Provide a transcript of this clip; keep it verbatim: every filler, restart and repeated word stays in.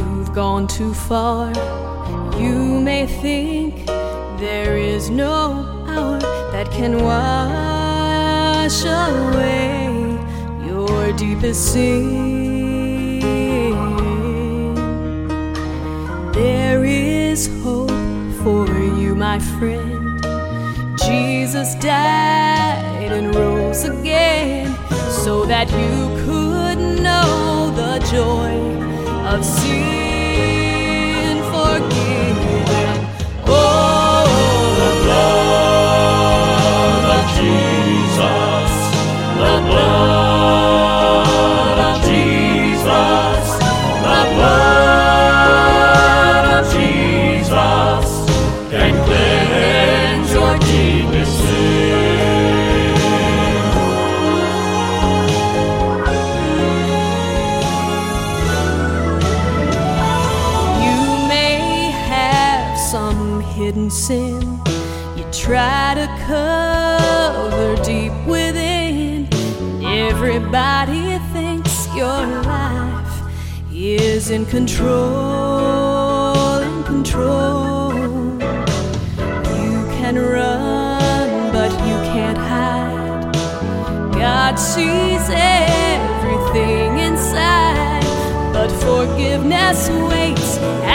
you've gone too far. You may think there is no power that can wash away your deepest sin. There is hope for you, my friend. Jesus died and rose again so that you could know the joy of sin forgiven. Oh, the blood of Jesus, the blood of Jesus, the blood of Jesus can cleanse your deepest sin. You may have some hidden sin you try to cover deep within. Everybody thinks your life is in control, in control. You can run, but you can't hide. God sees everything inside, but forgiveness waits